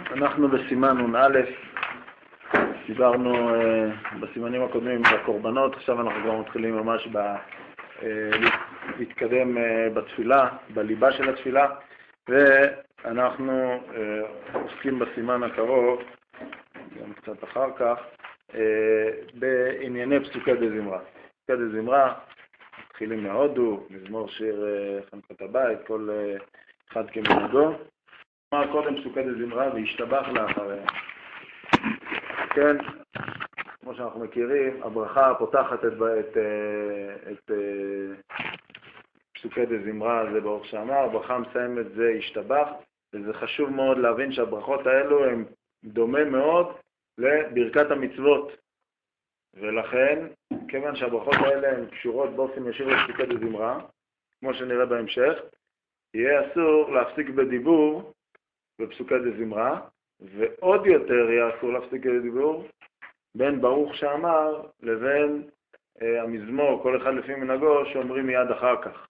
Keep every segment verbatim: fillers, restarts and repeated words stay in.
אנחנו בסימן נ"א, דיברנו uh, בסימנים הקודמים על הקורבנות, עכשיו אנחנו כבר מתחילים ממש ב, uh, להתקדם uh, בתפילה, בליבה של התפילה, ואנחנו uh, עוסקים בסימן הקרוב, גם קצת אחר כך, uh, בענייני פסוקי דזמרה. פסוקי דזמרה, מתחילים מהודו, מזמור שיר uh, חנוכת הבית, כל uh, אחד כמנהגו. אמר קודם פסוקי דזמרה והשתבח לאחריה. כן, כמו שאנחנו מכירים, הברכה פותחת את, את, את, את פסוקי דזמרה, זה ברוך שאמר, הברכה מסיימת זה השתבח, וזה חשוב מאוד להבין שהברכות האלו הן דומה מאוד לברכת המצוות, ולכן, כיוון שהברכות האלה הן קשורות באופן ישיר לפסוקי דזמרה, כמו שנראה בהמשך, יהיה אסור להפסיק בדיבור בפסוקי דזמרה, ועוד יותר יהיה אסור להפסיק בדיבור בין ברוך שאמר לבין אה, המזמור, כל אחד לפי מנהגו, שאומרים מיד אחר כך.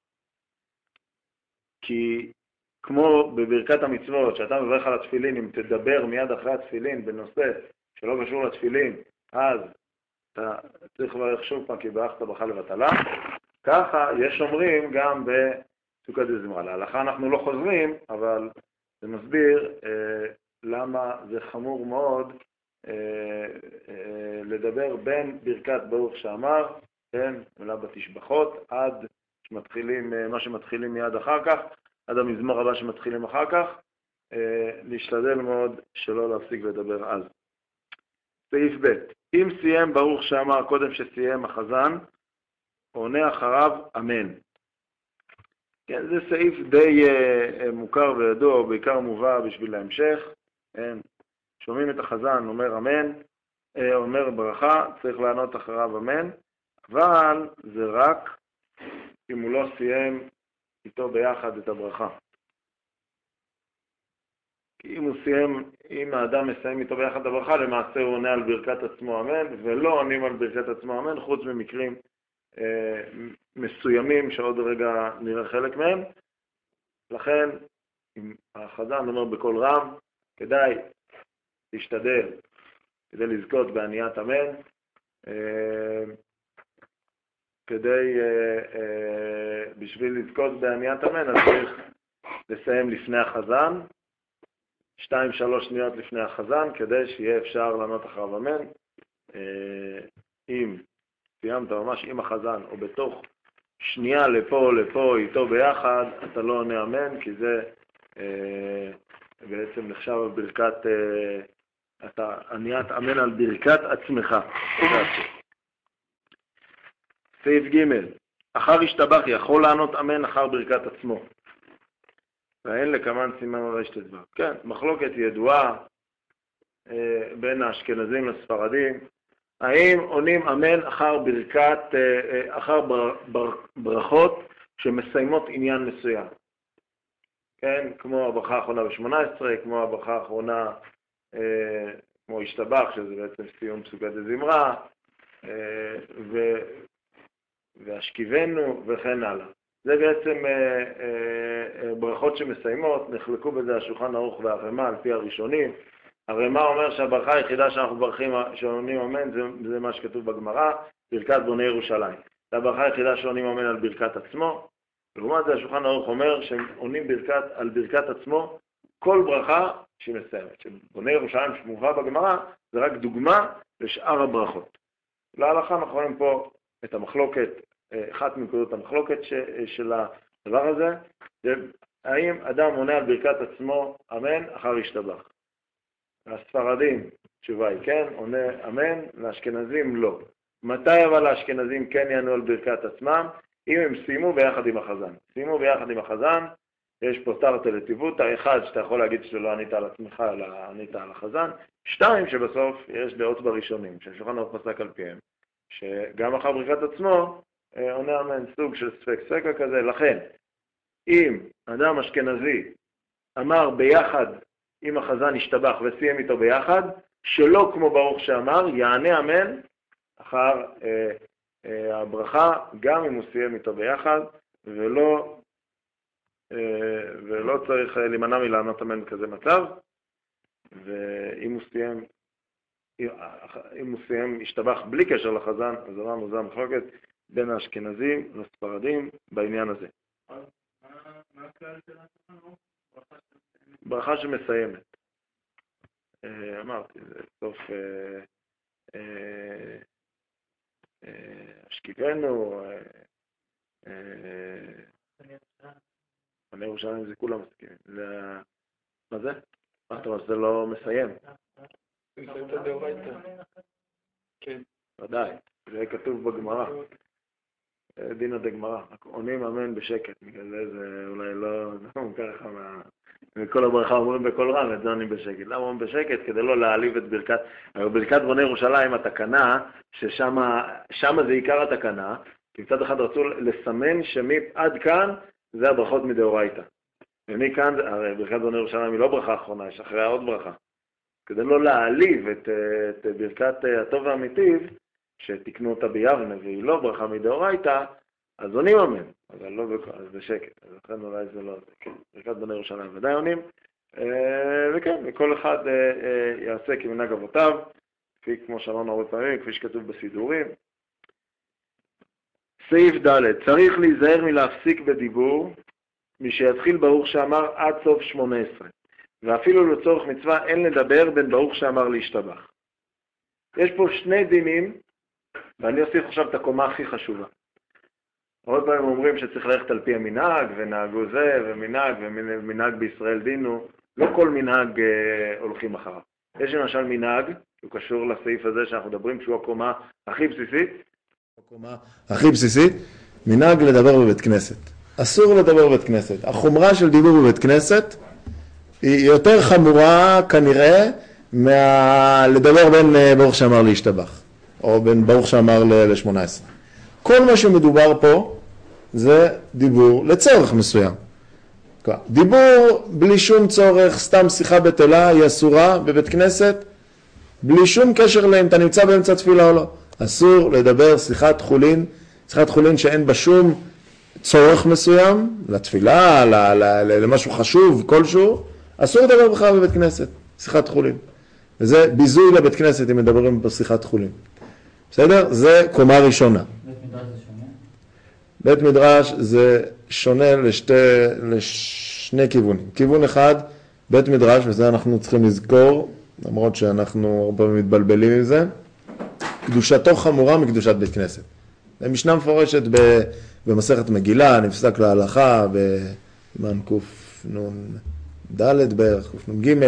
כי כמו בברכת המצוות, שאתה מברך על התפילין, אם תדבר מיד אחרי התפילין בנושא שלא קשור לתפילין, אז אתה צריך לברך שוב פעם כי ברכת ברכה לבטלה. ככה יש אומרים גם בפסוקי דזמרה. להלכה אנחנו לא חוזרים, אבל זה מסביר אה, למה זה חמור מאוד אה, אה, לדבר בין ברכת ברוך שאמר, כן, מילה בתשבחות, עד שמתחילים, אה, מה שמתחילים מיד אחר כך, עד המזמור הבא שמתחילים אחר כך, אה, להשתדל מאוד שלא להפסיק לדבר אז. סעיף ב' אם סיים ברוך שאמר קודם שסיים החזן, עונה אחריו אמן. כן, זה סעיף די uh, מוכר וידוע, בעיקר מובא בשביל ההמשך. כן. שומעים את החזן, אומר אמן, uh, אומר ברכה, צריך לענות אחריו אמן, אבל זה רק אם הוא לא סיים איתו ביחד את הברכה. כי אם הוא סיים, אם האדם מסיים איתו ביחד את הברכה, למעשה הוא עונה על ברכת עצמו אמן, ולא עונים על ברכת עצמו אמן, חוץ ממקרים uh, מסוימים שעוד רגע נראה חלק מהם. לכן, אם החזן אומר בקול רם, כדאי להשתדל, כדי לזכות בעניית אמן, כדי, בשביל לזכות בעניית אמן, אז צריך לסיים לפני החזן, שתיים שלוש שניות לפני החזן, כדי שיהיה אפשר לענות אחריו אמן. אם סיימת ממש עם החזן, או בתוך שנייה לפה או לפה איתו ביחד, אתה לא עונה אמן, כי זה אה, בעצם נחשב בברכת, אה, אתה עניית אמן על ברכת עצמך. סעיף ג' אחר השתבח יכול לענות אמן אחר ברכת עצמו. ואין לכמן סימן רשת דבר. כן, מחלוקת ידועה אה, בין האשכנזים לספרדים, האם עונים אמן אחר ברכת, אחר ברכות שמסיימות עניין מסוים. כן, כמו הברכה האחרונה ב-שמונה עשרה, כמו הברכה האחרונה, כמו השתבח, שזה בעצם סיום פסוקי דזמרה, והשכיבנו וכן הלאה. זה בעצם ברכות שמסיימות, נחלקו בזה השולחן ערוך והרמ"א על פי הראשונים. הרמ"א אומר שהברכה היחידה שאנחנו ברכים, שעונים אמן, זה, זה מה שכתוב בגמרא, ברכת בוני ירושלים. זה הברכה היחידה שעונים אמן על ברכת עצמו. לעומת זה השולחן ערוך אומר שהם עונים ברכת, על ברכת עצמו כל ברכה שמסיימת. שבוני ירושלים שמובא בגמרא זה רק דוגמה לשאר הברכות. להלכה אנחנו רואים פה את המחלוקת, אחת מנקודות המחלוקת ש, של הדבר הזה, זה האם אדם עונה על ברכת עצמו אמן אחר השתבח. הספרדים, תשובה היא כן, עונה אמן, לאשכנזים לא. מתי אבל האשכנזים כן יענו על ברכת עצמם? אם הם סיימו ביחד עם החזן. סיימו ביחד עם החזן, יש פה תרתי לטיבותא, אחד שאתה יכול להגיד שלא ענית על עצמך, אלא ענית על החזן, שתיים שבסוף יש דעות בראשונים, שהשולחן ערוך פסק על פיהם, שגם אחר ברכת עצמו עונה אמן, סוג של ספק ספקה כזה. לכן, אם אדם אשכנזי אמר ביחד אם החזן השתבח וסיים איתו ביחד, שלא כמו ברוך שאמר, יענה אמן אחר אה, אה, הברכה, גם אם הוא סיים איתו ביחד, ולא, אה, ולא צריך להימנע מלענות אמן כזה מצב. ואם הוא סיים, אם הוא סיים השתבח בלי קשר לחזן, אז אמרנו זה המחלוקת בין האשכנזים לספרדים בעניין הזה. מה הכלל של השולחן? ברכה שמסיימת. אמרתי, זה סוף השכיבנו, בני ירושלים זה כולם מסכימים. מה זה? מה אתה אומר, זה לא מסיים? זה את הדאורייתא. כן. ודאי, זה כתוב בגמרא. דינא דגמרא, עונים אמן בשקט, בגלל זה זה אולי לא מוכר לך מה... וכל הברכה אומרים בכל רם, את זה עונים בשקט. למה אומרים בשקט? כדי לא להעליב את ברכת... ברכת בני ירושלים, התקנה, ששם זה עיקר התקנה, כי מצד אחד רצו לסמן שמעד כאן זה הברכות מדאורייתא. ומכאן, הרי ברכת בני ירושלים היא לא ברכה אחרונה, יש אחריה עוד ברכה. כדי לא להעליב את, את ברכת הטוב והמיטיב, שתקנו אותה ביבנה והיא לא ברכה מדאורייתא, אז עונים אמן, אבל לא אז בשקט. אז לכן אולי זה לא... כן, ברכת בני ירושלים ודאי עונים. וכן, וכל אחד יעשה כמנהג אבותיו, כפי כמו שאמרנו הרבה פעמים, כפי שכתוב בסידורים. סעיף ד' צריך להיזהר מלהפסיק בדיבור, מי שיתחיל ברוך שאמר עד סוף שמונה עשרה. ואפילו לצורך מצווה אין לדבר בין ברוך שאמר להשתבח. יש פה שני דינים, ואני אוסיף עכשיו את הקומה הכי חשובה. עוד פעמים אומרים שצריך ללכת על פי המנהג, ונהגו זה, ומנהג, ומנהג בישראל דינו. לא כל מנהג אה, הולכים אחריו. יש למשל מנהג, הוא קשור לסעיף הזה שאנחנו מדברים, שהוא הקומה הכי בסיסית. הקומה הכי בסיסית, מנהג לדבר בבית כנסת. אסור לדבר בבית כנסת. החומרה של דיבור בבית כנסת, היא יותר חמורה כנראה מלדבר בין ברוך שאמר להשתבח, או בין ברוך שאמר ל-שמונה עשרה. כל מה שמדובר פה זה דיבור לצורך מסוים. דיבור בלי שום צורך, סתם שיחה בטלה, היא אסורה בבית כנסת, בלי שום קשר לאם אתה נמצא באמצע תפילה או לא. אסור לדבר שיחת חולין, שיחת חולין שאין בה שום צורך מסוים, לתפילה, למשהו חשוב, כלשהו, אסור לדבר בכלל בבית כנסת, שיחת חולין. וזה ביזוי לבית כנסת אם מדברים בשיחת חולין. בסדר? זה קומה ראשונה. בית מדרש זה שונה? בית מדרש זה שונה לשתי, לשני כיוונים. כיוון אחד, בית מדרש, וזה אנחנו צריכים לזכור, למרות שאנחנו הרבה מתבלבלים עם זה, קדושתו חמורה מקדושת בית כנסת. זה משנה מפורשת במסכת מגילה, נפסק להלכה, בזמן קנ"ד בערך, קנ"ג,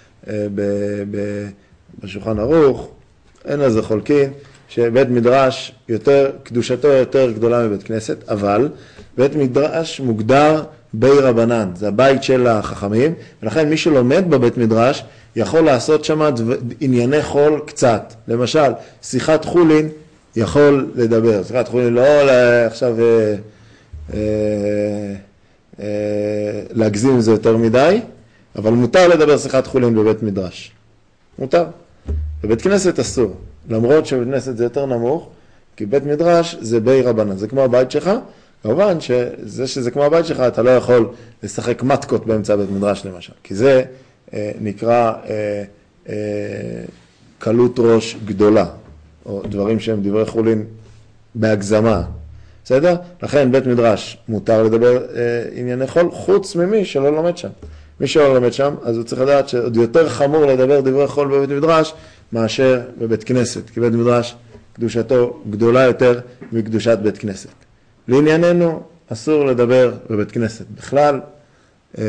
בשולחן ערוך, אין על זה חולקין, שבית מדרש יותר, קדושתו יותר גדולה מבית כנסת, אבל בית מדרש מוגדר בי רבנן, זה הבית של החכמים, ולכן מי שלומד בבית מדרש יכול לעשות שם ענייני חול קצת. למשל, שיחת חולין יכול לדבר, שיחת חולין לא עכשיו אה, אה, אה, להגזים עם זה יותר מדי, אבל מותר לדבר שיחת חולין בבית מדרש. מותר. בבית כנסת אסור, למרות שבבית כנסת זה יותר נמוך, כי בית מדרש זה בי רבנן, זה כמו הבית שלך, כמובן שזה שזה כמו הבית שלך, אתה לא יכול לשחק מתקות באמצע בית מדרש למשל, כי זה אה, נקרא אה, אה, קלות ראש גדולה, או דברים שהם דברי חולין בהגזמה, בסדר? לכן בית מדרש מותר לדבר אה, ענייני חול, חוץ ממי שלא לומד שם. מי שלא לומד שם, אז הוא צריך לדעת שעוד יותר חמור לדבר דברי חול בבית מדרש, מאשר בבית כנסת, כי בית מדרש קדושתו גדולה יותר מקדושת בית כנסת. לענייננו, אסור לדבר בבית כנסת בכלל, אה,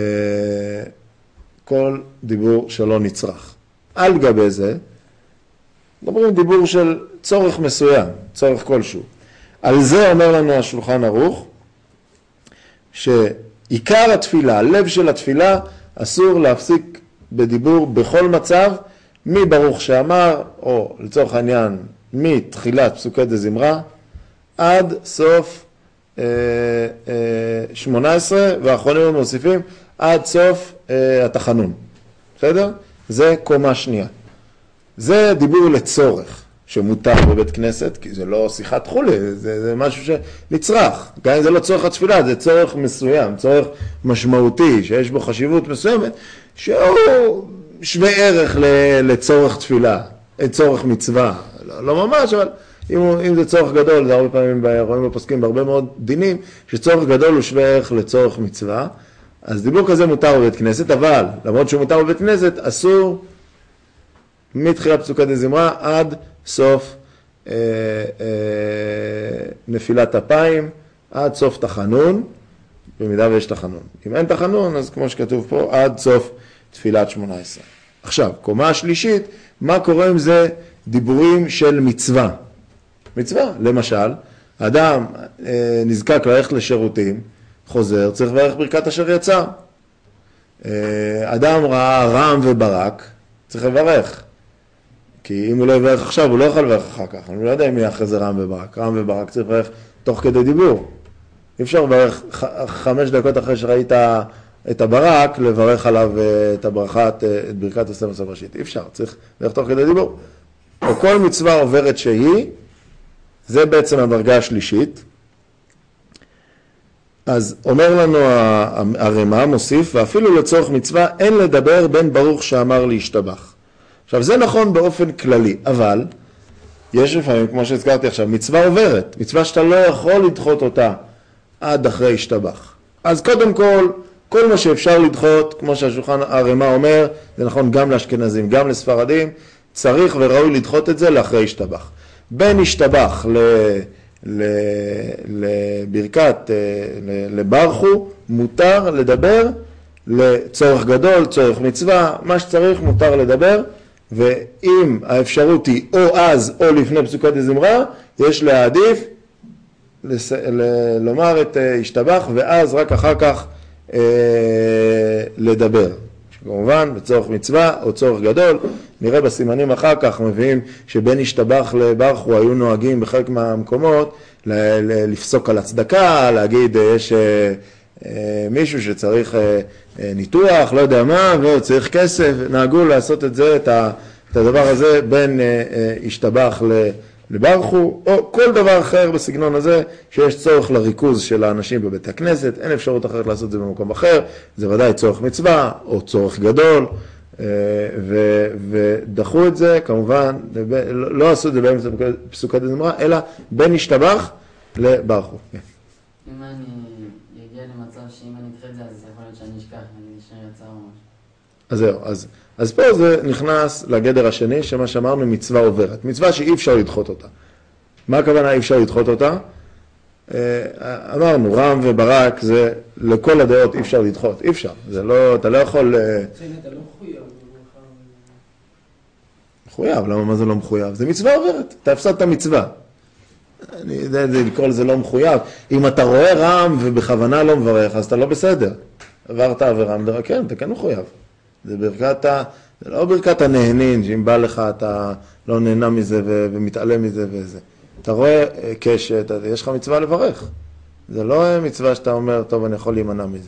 כל דיבור שלא נצרך. על גבי זה, מדברים דיבור של צורך מסוים, צורך כלשהו. על זה אומר לנו השולחן ערוך, שעיקר התפילה, הלב של התפילה, אסור להפסיק בדיבור בכל מצב, מברוך שאמר, או לצורך העניין, מתחילת פסוקי דזמרה, עד סוף אה, אה, שמונה עשרה, והאחרונים מוסיפים, עד סוף אה, התחנון. בסדר? זה קומה שנייה. זה דיבור לצורך, שמותר בבית כנסת, כי זה לא שיחת חולי, זה, זה משהו שנצרך. גם אם זה לא צורך התפילה, זה צורך מסוים, צורך משמעותי, שיש בו חשיבות מסוימת, שהוא שווה ערך לצורך תפילה, לצורך מצווה, לא, לא ממש, אבל אם, אם זה צורך גדול, זה הרבה פעמים רואים בפוסקים בהרבה מאוד דינים, שצורך גדול הוא שווה ערך לצורך מצווה, אז דיבור כזה מותר בבית כנסת, אבל למרות שהוא מותר בבית כנסת, אסור מתחילת פסוקת דזמרה עד סוף אה, אה, נפילת אפיים, עד סוף תחנון, במידה ויש תחנון. אם אין תחנון, אז כמו שכתוב פה, עד סוף תפילת שמונה עשרה. עכשיו, קומה השלישית, מה קורה עם זה דיבורים של מצווה? מצווה, למשל, אדם אה, נזקק ללכת לשירותים, חוזר, צריך לברך ברכת אשר יצא. אה, אדם ראה רעם וברק, צריך לברך. כי אם הוא לא יברך עכשיו, הוא לא יכול לברך אחר כך. אני לא יודע אם יהיה אחרי זה רעם וברק. רעם וברק צריך לברך תוך כדי דיבור. אי אפשר לברך חמש דקות אחרי שראית את הברק, לברך עליו את הברכת, את ברכת הסמל ראשית. אי אפשר, צריך לברך תוך כדי דיבור. או כל מצווה עוברת שהיא, זה בעצם הדרגה השלישית. אז אומר לנו הרמ"א, מוסיף, ואפילו לצורך מצווה אין לדבר בין ברוך שאמר להשתבח. עכשיו זה נכון באופן כללי, אבל יש לפעמים, כמו שהזכרתי עכשיו, מצווה עוברת, מצווה שאתה לא יכול לדחות אותה עד אחרי השתבח. אז קודם כל, כל מה שאפשר לדחות, כמו שהשולחן הרמ"א אומר, זה נכון גם לאשכנזים, גם לספרדים, צריך וראוי לדחות את זה לאחרי השתבח. בין השתבח ל... לברכת, לברכו, מותר לדבר לצורך גדול, צורך מצווה, מה שצריך מותר לדבר, ואם האפשרות היא או אז או לפני פסוקת דזמרה, יש להעדיף לס... ל... לומר את השתבח, ואז רק אחר כך אה, לדבר. כמובן, בצורך מצווה או צורך גדול, נראה בסימנים אחר כך, מביאים שבין השתבח לברכו היו נוהגים בחלק מהמקומות, ל... ל... לפסוק על הצדקה, להגיד יש אה, אה, מישהו שצריך אה, אה, ניתוח, לא יודע מה, וצריך כסף, נהגו לעשות את זה, את, ה... את הדבר הזה בין אה, אה, השתבח ל... לברכו, או כל דבר אחר בסגנון הזה, שיש צורך לריכוז של האנשים בבית הכנסת, אין אפשרות אחרת לעשות את זה במקום אחר, זה ודאי צורך מצווה, או צורך גדול, ו- ודחו את זה, כמובן, לא עשו את זה באמצע פסוקת דזמרה, אלא בין השתבח לברכו. אם אני אגיע למצב שאם אני אדחה את זה, אז יכול להיות שאני אשכח, אני אשאר יצא או משהו. אז זהו, אז, אז פה זה נכנס לגדר השני, שמה שאמרנו מצווה עוברת. מצווה שאי אפשר לדחות אותה. מה הכוונה אי אפשר לדחות אותה? אמרנו, רם וברק זה לכל הדעות אי אפשר לדחות. אי אפשר. זה לא, אתה לא יכול... אתה לא מחויב. מחויב, למה מה זה לא מחויב? זה מצווה עוברת. אתה הפסדת מצווה. אני יודע לקרוא לזה לא מחויב. אם אתה רואה רם ובכוונה לא מברך, אז אתה לא בסדר. עברת ורם, כן, אתה כן מחויב. זה ברכת, זה לא ברכת הנהנין, שאם בא לך אתה לא נהנה מזה ו- ומתעלם מזה וזה. אתה רואה קשת, יש לך מצווה לברך. זה לא מצווה שאתה אומר, טוב, אני יכול להימנע מזה.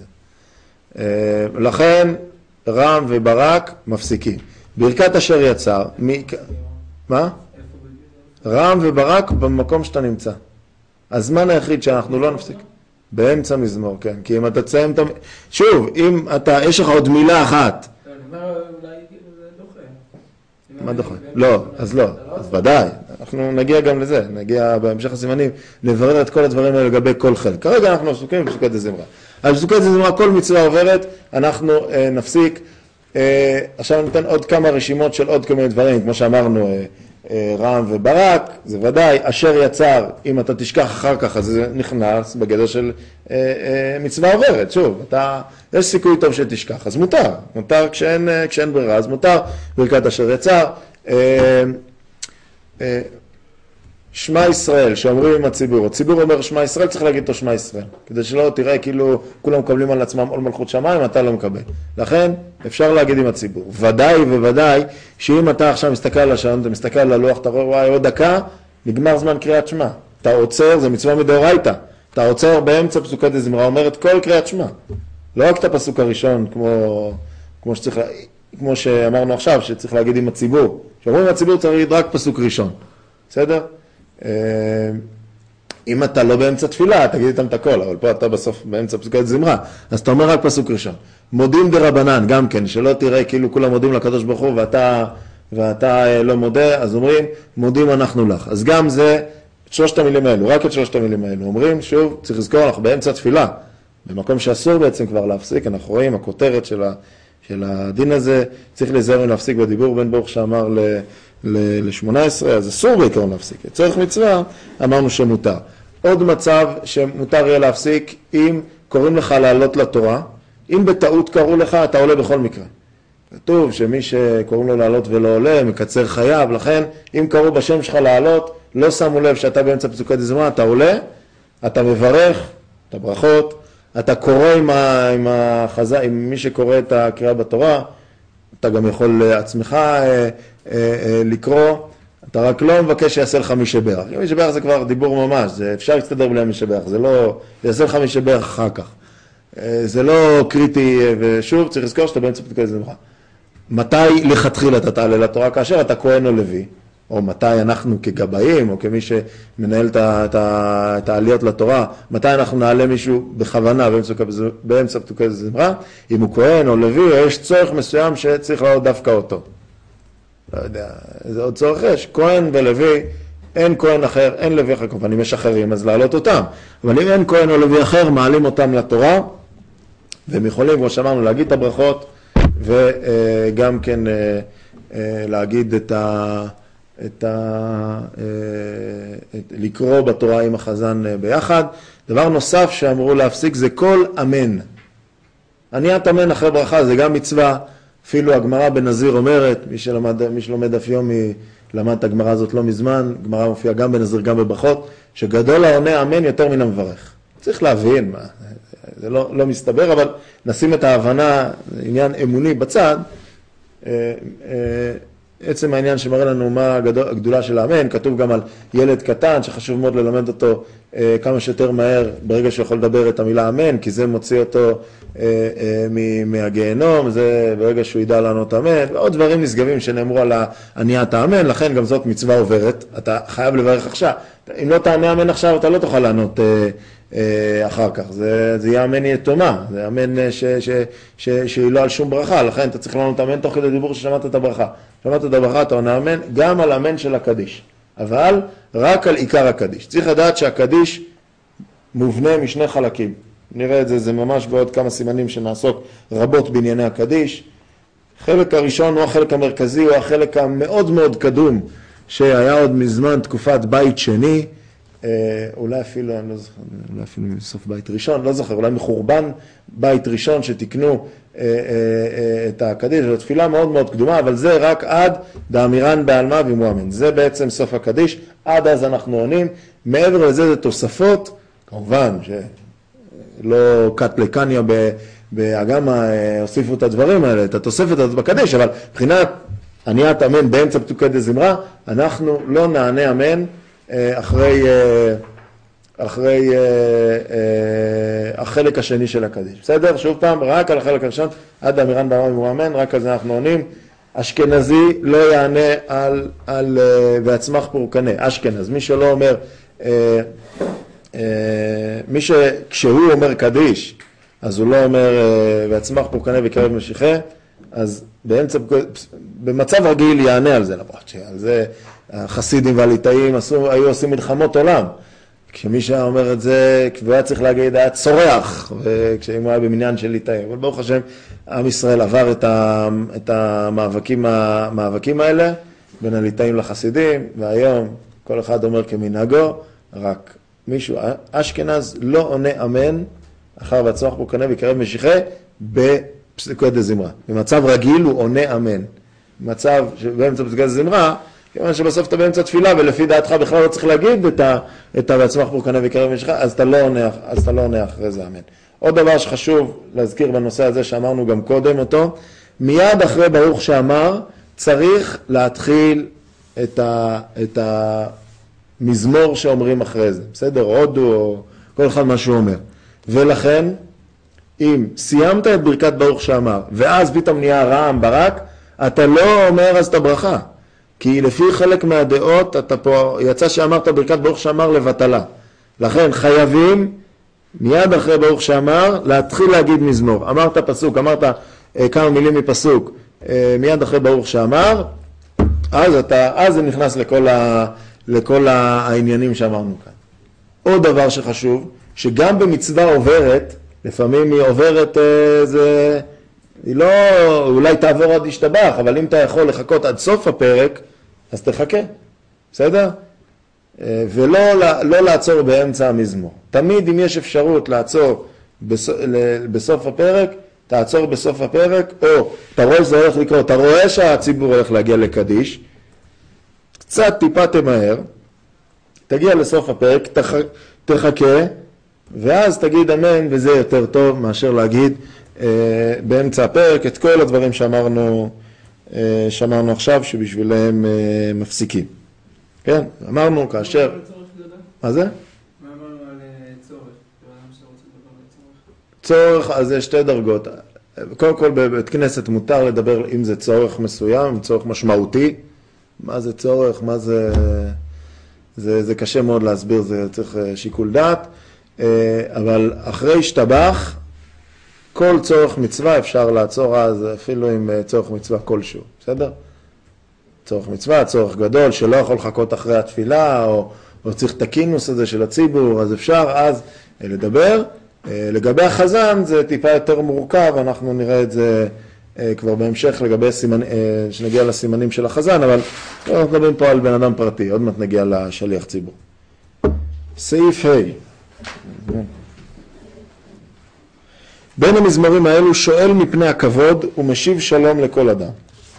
לכן, רם וברק מפסיקים. ברכת אשר יצר, מי... מה? רם וברק במקום שאתה נמצא. הזמן היחיד שאנחנו לא נפסיק. באמצע מזמור, כן. כי אם אתה תסיים את... שוב, אם אתה, יש לך עוד מילה אחת. לא, אני אומר, אולי זה דוחה. מה דוחה? לא, אז לא. אז ודאי. אנחנו נגיע גם לזה. נגיע בהמשך הסימנים לברר את כל הדברים האלה לגבי כל חלק. כרגע אנחנו עסוקים בפסוקת דזמרה. על פסוקת דזמרה כל מצווה עוברת, אנחנו אה, נפסיק. אה, עכשיו ניתן עוד כמה רשימות של עוד כמה דברים, כמו שאמרנו, אה, רם וברק, זה ודאי, אשר יצר, אם אתה תשכח אחר כך, אז זה נכנס בגדר של אה, אה, מצווה עוברת. שוב, אתה, יש סיכוי טוב שתשכח, אז מותר, מותר כשאין, כשאין ברירה, אז מותר, ברכת אשר יצר. אה, אה, שמע ישראל, שאומרים עם הציבור, הציבור אומר שמע ישראל, צריך להגיד אותו שמע ישראל, כדי שלא תראה כאילו כולם מקבלים על עצמם עול מלכות שמיים, אתה לא מקבל. לכן אפשר להגיד עם הציבור. ודאי וודאי שאם אתה עכשיו מסתכל על השעון, אתה מסתכל על הלוח, אתה רואה וואי עוד דקה, נגמר זמן קריאת שמע. אתה עוצר, זה מצווה מדאורייתא. אתה עוצר באמצע פסוקת דזמרה, אומרת כל קריאת שמע. לא רק את הפסוק הראשון, כמו, כמו שצריך, כמו שאמרנו עכשיו, שצריך להגיד עם הציבור. שאומרים עם הציבור צריך להגיד רק פסוק ראשון. בסדר? אם אתה לא באמצע תפילה, תגיד איתם את הכל, אבל פה אתה בסוף באמצע פסוקת זמרה, אז אתה אומר רק פסוק ראשון. מודים דרבנן, גם כן, שלא תראה כאילו כולם מודים לקדוש ברוך הוא ואתה, ואתה לא מודה, אז אומרים, מודים אנחנו לך. אז גם זה, שלושת המילים האלו, רק את שלושת המילים האלו. אומרים, שוב, צריך לזכור, אנחנו באמצע תפילה, במקום שאסור בעצם כבר להפסיק, אנחנו רואים, הכותרת של, ה, של הדין הזה, צריך להיזהר להפסיק בדיבור בן ברוך שאמר ל... ל-שמונה עשרה, אז אסור בעיקרון להפסיק. צורך מצווה, אמרנו שמותר. עוד מצב שמותר יהיה להפסיק, אם קוראים לך לעלות לתורה, אם בטעות קראו לך, אתה עולה בכל מקרה. כתוב שמי שקוראים לו לעלות ולא עולה, מקצר חייו, לכן אם קראו בשם שלך לעלות, לא שמו לב שאתה באמצע פסוקי זמרה, אתה עולה, אתה מברך, אתה ברכות, אתה קורא עם, ה, עם, החזה, עם מי שקורא את הקריאה בתורה, אתה גם יכול עצמך אה, אה, אה, לקרוא, אתה רק לא מבקש שיעשה לך משבח. משבח זה כבר דיבור ממש, זה אפשר להסתדר בלי משבח, זה לא, יעשה לך משבח אחר כך. אה, זה לא קריטי, ושוב, צריך לזכור שאתה באמצע פסוקי זמרה. מתי לכתחילה אתה תעלה לתורה? כאשר אתה כהן או לוי, או מתי אנחנו כגבאים, או כמי שמנהל את העליות לתורה, מתי אנחנו נעלה מישהו בכוונה באמצע פסוקי זמרה, אם הוא כהן או לוי, או יש צורך מסוים שצריך לעלות דווקא אותו. לא יודע, זה עוד צורך יש. כהן ולוי, אין כהן אחר, אין לוי אחר, כמובן, אם יש אחרים, אז לעלות אותם. אבל אם אין כהן או לוי אחר, מעלים אותם לתורה, והם יכולים, כמו שאמרנו, להגיד את הברכות, וגם כן להגיד את ה... את ה... את... לקרוא בתורה עם החזן ביחד. דבר נוסף שאמרו להפסיק זה כל אמן. עניית אמן אחרי ברכה זה גם מצווה, אפילו הגמרא בנזיר אומרת, מי שלמד, מי שלומד אף יומי למד את הגמרא הזאת לא מזמן, גמרא מופיעה גם בנזיר גם בברכות, שגדול העונה אמן יותר מן המברך. צריך להבין, מה, זה לא, לא מסתבר, אבל נשים את ההבנה, עניין אמוני בצד, עצם העניין שמראה לנו מה הגדולה של האמן, כתוב גם על ילד קטן שחשוב מאוד ללמד אותו אה, כמה שיותר מהר ברגע שהוא יכול לדבר את המילה אמן, כי זה מוציא אותו אה, אה, מהגיהנום, זה ברגע שהוא ידע לענות אמן, ועוד דברים נשגבים שנאמרו על עניית האמן, לכן גם זאת מצווה עוברת, אתה חייב לברך עכשיו, אם לא תענה אמן עכשיו אתה לא תוכל לענות אה, אה, אחר כך, זה, זה יהיה אמן יתומה, זה אמן ש, ש, ש, שהיא לא על שום ברכה, לכן אתה צריך לענות אמן תוך כדי דיבור ששמעת את הברכה. שמעת את הברכה, אתה עונה אמן, גם על אמן של הקדיש, אבל רק על עיקר הקדיש. צריך לדעת שהקדיש מובנה משני חלקים. נראה את זה, זה ממש בעוד כמה סימנים שנעסוק רבות בענייני הקדיש. החלק הראשון הוא החלק המרכזי, הוא החלק המאוד מאוד קדום, שהיה עוד מזמן תקופת בית שני, אולי אפילו, אני לא זוכר, אולי אפילו מסוף בית ראשון, לא זוכר, אולי מחורבן בית ראשון שתקנו את הקדיש, זו תפילה מאוד מאוד קדומה, אבל זה רק עד דאמירן בעלמא ומואמן. זה בעצם סוף הקדיש, עד אז אנחנו עונים. מעבר לזה זה תוספות, כמובן שלא קט לקניה באגמה הוסיפו את הדברים האלה, את התוספת הזאת בקדיש, אבל מבחינת עניית אמן באמצע פסוקי דזמרה, אנחנו לא נענה אמן אחרי... אחרי אה, אה, החלק השני של הקדיש. בסדר? שוב פעם, רק על החלק הראשון, עד אמירן בעלמא ומואמן, רק על זה אנחנו עונים. אשכנזי לא יענה על, על אה, ועצמך פורקנה. אשכנז, מי שלא אומר, אה, אה, מי שכשהוא אומר קדיש, אז הוא לא אומר אה, ועצמך פורקנה וקרב משיחה, אז באמצע, במצב רגיל יענה על זה, למרות שעל זה החסידים והליטאים עשו, היו עושים מלחמות עולם. כשמי שאומר את זה, הוא היה צריך להגיד, היה צורח, כשאם הוא היה במניין של ליטאים. אבל ברוך השם, עם ישראל עבר את, ה, את המאבקים, המאבקים האלה, בין הליטאים לחסידים, והיום כל אחד אומר כמנהגו, רק מישהו, אשכנז לא עונה אמן, אחר והצמח פורקנה ויקרב משיחה, בפסוקי דזמרה. במצב רגיל הוא עונה אמן. במצב שבאמצע פסוקי דזמרה, כיוון שבסוף אתה באמצע תפילה, ולפי דעתך בכלל לא צריך להגיד את ה, את והצמח פורקנה ויקרב משיחה, אז אתה לא עונה, אז אתה לא עונה אחרי זה אמן. עוד דבר שחשוב להזכיר בנושא הזה שאמרנו גם קודם אותו, מיד אחרי ברוך שאמר, צריך להתחיל את, ה, את המזמור שאומרים אחרי זה. בסדר? הודו או כל אחד מה שהוא אומר. ולכן, אם סיימת את ברכת ברוך שאמר, ואז פתאום נהיה רעם ברק, אתה לא אומר אז את הברכה. כי לפי חלק מהדעות, אתה פה, יצא שאמרת ברכת ברוך שאמר לבטלה. לכן חייבים, מיד אחרי ברוך שאמר, להתחיל להגיד מזמור. אמרת פסוק, אמרת אה, כמה מילים מפסוק, אה, מיד אחרי ברוך שאמר, אז, אתה, אז זה נכנס לכל, ה, לכל העניינים שאמרנו כאן. עוד דבר שחשוב, שגם במצווה עוברת, לפעמים היא עוברת, אה, זה, היא לא, אולי תעבור עד ישתבח, אבל אם אתה יכול לחכות עד סוף הפרק, אז תחכה, בסדר? ולא לא לעצור באמצע המזמור. תמיד אם יש אפשרות לעצור בסוף, בסוף הפרק, תעצור בסוף הפרק, או אתה רואה שזה הולך לקרות, אתה רואה שהציבור הולך להגיע לקדיש, קצת טיפה תמהר, תגיע לסוף הפרק, תח, תחכה, ואז תגיד אמן, וזה יותר טוב מאשר להגיד אה, באמצע הפרק את כל הדברים שאמרנו, אה, שאמרנו עכשיו, שבשבילם אה, מפסיקים. כן, אמרנו כאשר... מה זה? מה אמרנו על צורך? צורך, צורך, אז יש שתי דרגות. קודם כל בבית כנסת מותר לדבר אם זה צורך מסוים, צורך משמעותי. מה זה צורך, מה זה... זה, זה קשה מאוד להסביר, זה צריך שיקול דעת. אבל אחרי השתבח, כל צורך מצווה אפשר לעצור אז, אפילו עם צורך מצווה כלשהו. בסדר? צורך מצווה, צורך גדול, שלא יכול לחכות אחרי התפילה, או, או צריך את הכינוס הזה של הציבור, אז אפשר אז לדבר. לגבי החזן זה טיפה יותר מורכב, אנחנו נראה את זה כבר בהמשך לגבי סימנ... שנגיע לסימנים של החזן, אבל אנחנו מדברים פה על בן אדם פרטי, עוד מעט נגיע לשליח ציבור. סעיף ה' בין המזמורים האלו שואל מפני הכבוד ומשיב שלום לכל אדם.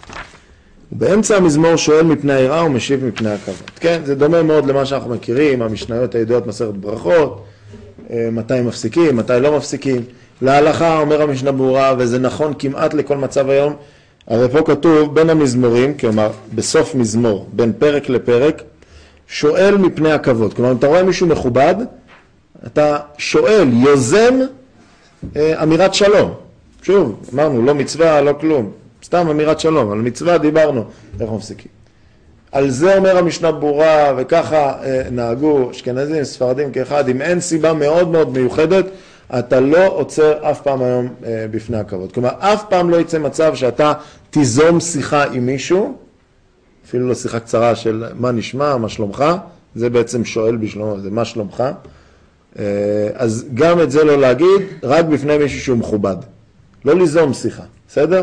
ובאמצע המזמור שואל מפני היראה ומשיב מפני הכבוד. כן, זה דומה מאוד למה שאנחנו מכירים, המשניות הידועות מסכת ברכות, מתי מפסיקים, מתי לא מפסיקים. להלכה אומר המשנה ברורה, וזה נכון כמעט לכל מצב היום, הרי פה כתוב בין המזמורים, כלומר בסוף מזמור, בין פרק לפרק, שואל מפני הכבוד. כלומר, אם אתה רואה מישהו מכובד, אתה שואל, יוזם אמירת שלום. שוב, אמרנו, לא מצווה, לא כלום. סתם אמירת שלום, על מצווה דיברנו, איך מפסיקים. על זה אומר המשנה ברורה, וככה אה, נהגו אשכנזים, ספרדים כאחד, אם אין סיבה מאוד מאוד מיוחדת, אתה לא עוצר אף פעם היום אה, בפני הכבוד. כלומר, אף פעם לא יצא מצב שאתה תיזום שיחה עם מישהו, אפילו לא שיחה קצרה של מה נשמע, מה שלומך, זה בעצם שואל בשלומו, זה מה שלומך. אה, אז גם את זה לא להגיד, רק בפני מישהו שהוא מכובד. לא ליזום שיחה, בסדר?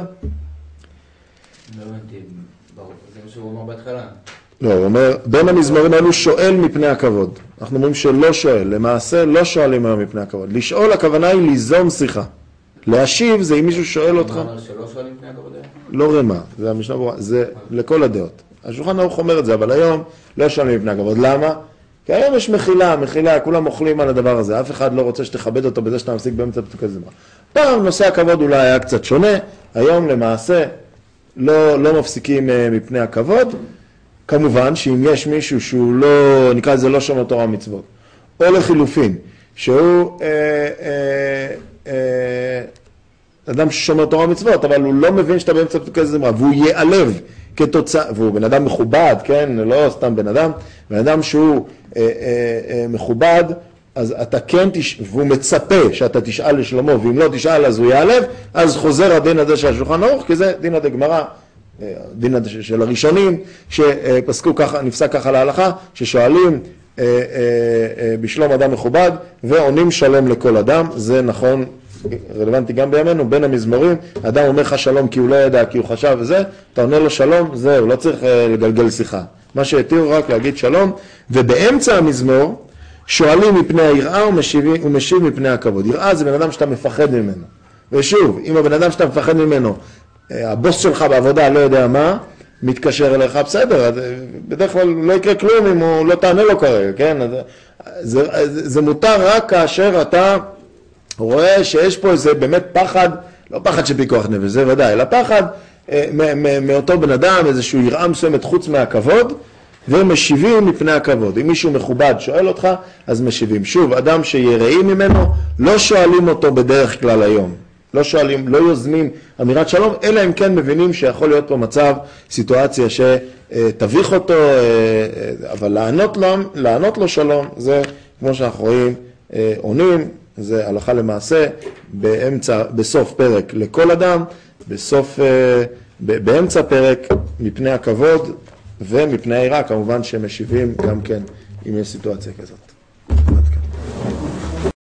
לא הבנתי, ברור, זה מה שהוא אומר בהתחלה. לא, הוא אומר, בין המזמורים האלו שואל מפני הכבוד. אנחנו אומרים שלא שואל, למעשה לא שואלים היום מפני הכבוד. לשאול הכוונה היא ליזום שיחה. להשיב זה אם מישהו שואל אותך. הוא אומר שלא שואלים מפני הכבוד? לא רמה, זה המשנה ברורה, זה לכל הדעות. השולחן ערוך אומר את זה, אבל היום לא שואלים מפני הכבוד. למה? כי היום יש מחילה, מחילה, כולם אוכלים על הדבר הזה. אף אחד לא רוצה שתכבד אותו בזה שאתה מפסיק באמצע פסוקי זמרה. פעם נושא הכבוד אולי היה קצת שונה, היום למעשה לא, לא מפסיקים מפני הכבוד. כמובן שאם יש מישהו שהוא לא, נקרא לזה לא שומר תורה ומצוות, או לחילופין, שהוא אה, אה, אה, אדם ששומר תורה ומצוות, אבל הוא לא מבין שאתה באמצע פסוקי זמרה, והוא ייעלב כתוצאה, והוא בן אדם מכובד, כן, לא סתם בן אדם, בן אדם שהוא אה, אה, אה, מכובד, אז אתה כן, תש... והוא מצפה שאתה תשאל לשלומו, ואם לא תשאל אז הוא ייעלב, אז חוזר הדין הזה של השולחן ערוך, כי זה דין הגמרא, דין של הראשונים, שפסקו ככה, נפסק ככה להלכה, ששואלים בשלום אדם מכובד, ועונים שלום לכל אדם. זה נכון, רלוונטי גם בימינו, בין המזמורים, אדם אומר לך שלום כי הוא לא ידע, כי הוא חשב וזה, אתה עונה לו שלום, זהו, לא צריך לגלגל שיחה. מה שהתירו רק להגיד שלום, ובאמצע המזמור, שואלים מפני היראה ומשיב, ומשיב מפני הכבוד. יראה זה בן אדם שאתה מפחד ממנו. ושוב, אם הבן אדם שאתה מפחד ממנו, הבוס שלך בעבודה לא יודע מה, מתקשר אליך, בסדר, בדרך כלל לא יקרה כלום אם הוא לא תענה לו כרגע, כן? זה, זה, זה מותר רק כאשר אתה רואה שיש פה איזה באמת פחד, לא פחד שפיקוח נפש, זה ודאי, אלא פחד מאותו בן אדם, איזשהו יראה מסוימת חוץ מהכבוד, ומשיבים מפני הכבוד. אם מישהו מכובד שואל אותך, אז משיבים. שוב, אדם שיראים ממנו, לא שואלים אותו בדרך כלל היום. לא שואלים, לא יוזמים אמירת שלום, אלא אם כן מבינים שיכול להיות פה מצב, סיטואציה שתביך אותו, אבל לענות לו, לענות לו שלום, זה כמו שאנחנו רואים, עונים, זה הלכה למעשה, באמצע, בסוף פרק לכל אדם, בסוף, באמצע פרק מפני הכבוד ומפני העירה, כמובן שמשיבים גם כן אם יש סיטואציה כזאת.